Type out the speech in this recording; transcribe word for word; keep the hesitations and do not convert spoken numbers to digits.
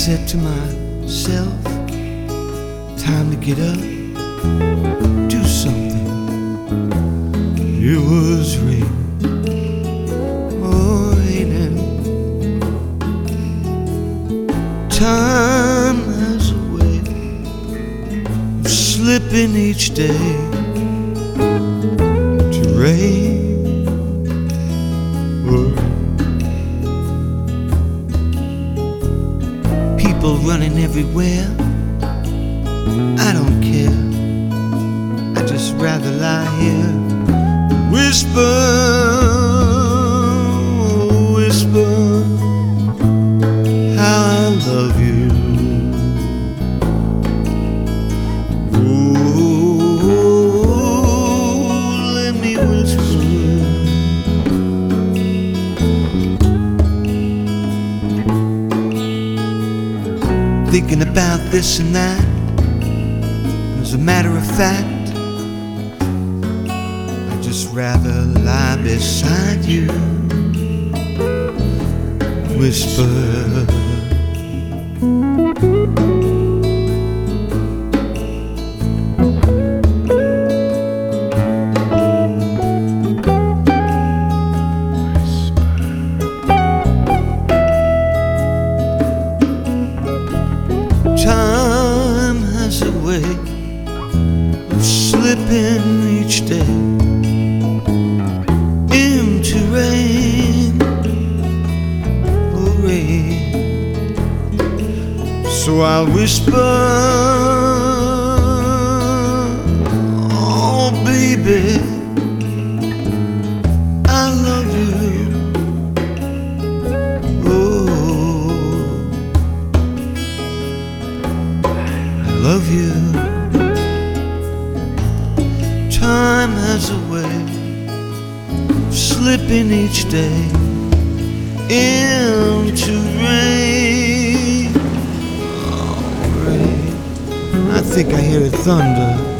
said to myself, time to get up, do something. It was raining, oh raining. Time has a way of slipping each day to rain. People running everywhere, I don't care. I'd just rather lie here, whisper, whisper how I love you. Oh, let me whisper. Thinking about this and that, as a matter of fact, I'd just rather lie beside you, whisper. Time has a way of slipping each day into rain, oh rain. So I'll whisper, oh baby, I love you. Love you. Time has a way of slipping each day into rain, oh, rain. I think I hear thunder.